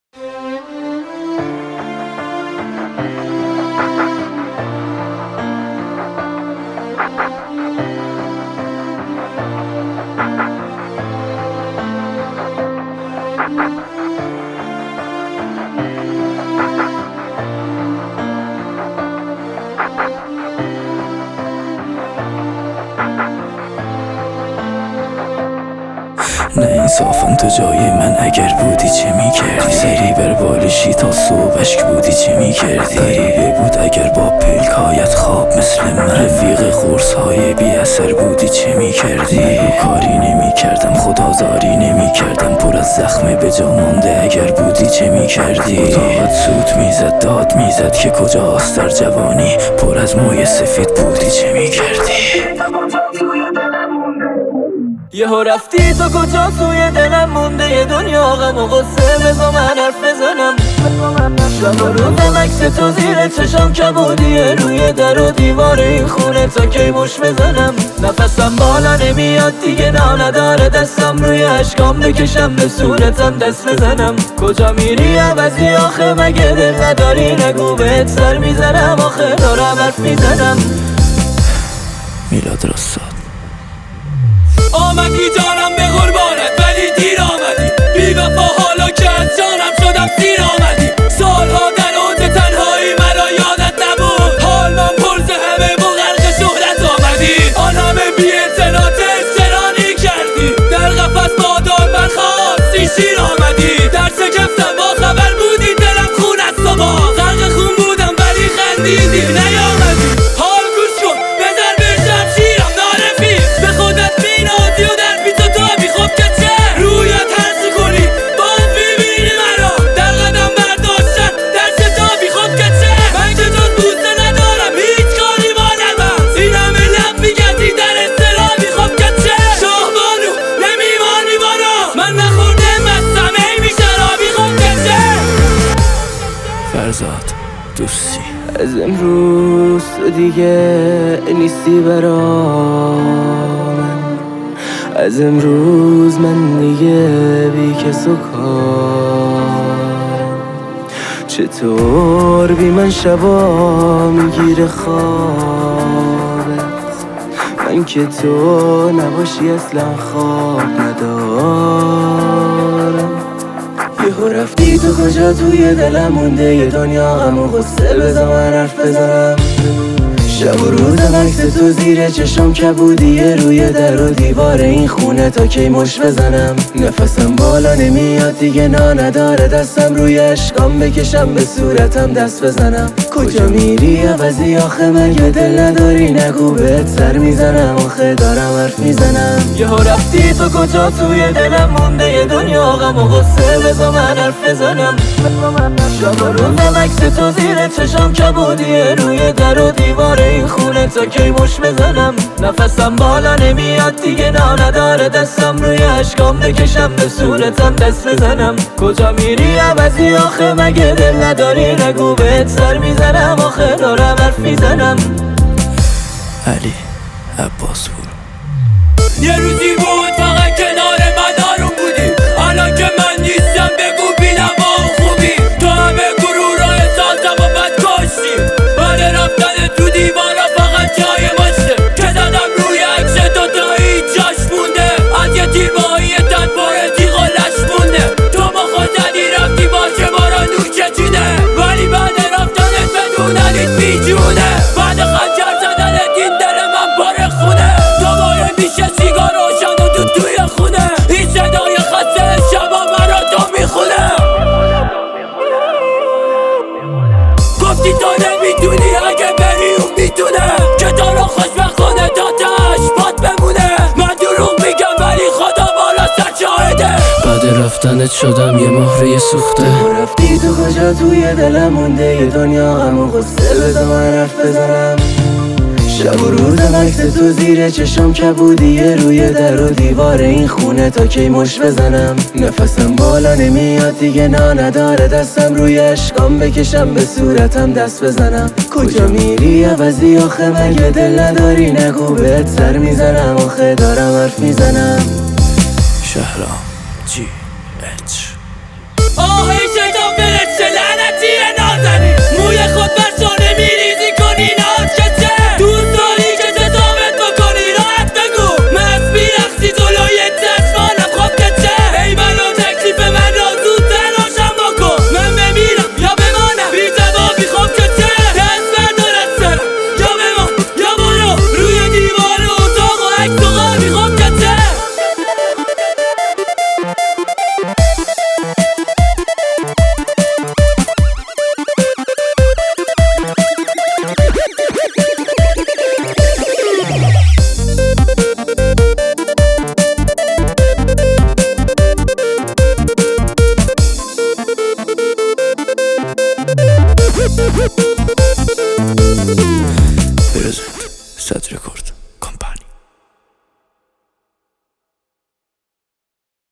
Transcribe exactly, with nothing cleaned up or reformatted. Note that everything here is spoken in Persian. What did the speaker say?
نه انصافا تو جای من اگر بودی چه میکردی؟ سری بر بالشی تا صبح اشک بودی چه میکردی؟ غریبه بود اگر با پلکایت خواب مثل من رفیق خورس های بی اثر بودی چه میکردی؟ نگو کاری نمیکردم خدازاری نمیکردم پر از زخم به جا مانده اگر بودی چه میکردی؟ اتاقت سوت میزد داد میزد که کجاست در جوانی پر از موی سفید بودی چه میکردی؟ یهو رفتی تو کجا توی دلم مونده یه دنیا غم و غصه بزا من حرف بزنم شب و روزم عکس تو زیر چشم کبودیه روی در و دیوار این خونه تا کی مش بزنم نفسم بالا نمیاد دیگه نا نداره دستم روی اشکام بکشم به صورتم دست بزنم کجا میری عوضی آخه مگه دل نداری نگو بهت سر میزنم آخه دارم حرف میزنم میلاد راستاد آمدی جانم به قربانت ولی دیر آمدی بی وفا حالا که از جانم شدم سیر آمدی سالها در اوج تنهایی مرا یادت نبود حال من پرز همه با غرق شهرت آمدی آن همه بی اعتنات استرانی کردی در قفس بادار برخواستی شیر آمدی در شکفتم با خبر بودی دلم خون از تو با غرق خون بودم ولی خندیدی نیامدی حال گوش کن بذار بشم شیرم نارفی به خودت بینازی و در پیچ و تابی خب که چه رویت هرچی کنی باز میبینی مرا در قدم برداشتن در شتابی خب که چه من که جز بوسه ندارم هیچ کاری با نبم این همه لب میگردی در استرابی خب که چه شاهبانو نمیمانی بارا من نخورده مستم ای بی شرابی خب که چه فرزاد دوستی از امروز تو دیگه نیستی برا من از امروز من دیگه بی کس و کارم چطور بی من شبا میگیره خوابت من که تو نباشی اصلا خواب ندارم یهو رفتی تو کجا توی دلم مونده یه دنیا غم و غصه بزا من حرف بزنم شب و روزم عکس تو زیر چشم کبودیه روی در و دیوار این خونه تا کی مش بزنم نفسم بالا نمیاد دیگه نا نداره دستم روی اشکام بکشم به صورتم دست بزنم کجا میری عوضی آخه مگه دل نداری نگو بهت سر میزنم آخه دارم حرف میزنم یهو رفتی تو کجا توی دلم مونده یه دنیا غم و غصه بزا من حرف بزنم شب و روزم عکس تو زیر چشم کبودیه روی در و دیوار این خونه تا کی مش بزنم نفسم بالا نمیاد دیگه نا نداره دستم روی اشکام بکشم به صورتم دست بزنم کجا میری عوضی آخه مگه دل نداری نگو بهت سر میزنم آخه دارم حرف میزنم علی عباس پور یه روزی بود فقط کنار من آروم بودی الان که من نیستم بگو بینم با خوبی تو همه گروه را احساسم و بد کاشتی بعد رفتن تو دیوارا فقط جای باشه که زدم روی عکس تو تا هیچ جاش مونده از یه تیر با یه تن پاره تیغ و لش مونده تو با خود زدی رفتی باشه بارا نوچه چیده ولی بعد رفتنت بدوننیت بیجونه بعد خنجر زدنت این دل من پاره خونه تو باید میشه سیگار روشن و تو توی خونه این صدای خسته شبا مرا تو میخونه گفتی تو نمیتونی اگه بری اون میتونه که تو رو خوشبخت کنه تا تش باد بمونه من دروغ میگم ولی خدا بالا سر شاهده بعد رفتنت شدم یه مهره سوخته تو رفتی تو کجا توی دلم مونده یه دنیا غم و غصه بزا من حرف بزنم شب و روزم عکس تو زیر چشم کبودیه روی در و دیوار این خونه تا کی مش بزنم نفسم بالا نمیاد دیگه نا نداره دستم روی اشکام بکشم به صورتم دست بزنم کجا میری عوضی آخه مگه دل نداری نگو بهت سر میزنم آخه دارم حرف میزنم شهرام جی اچ آه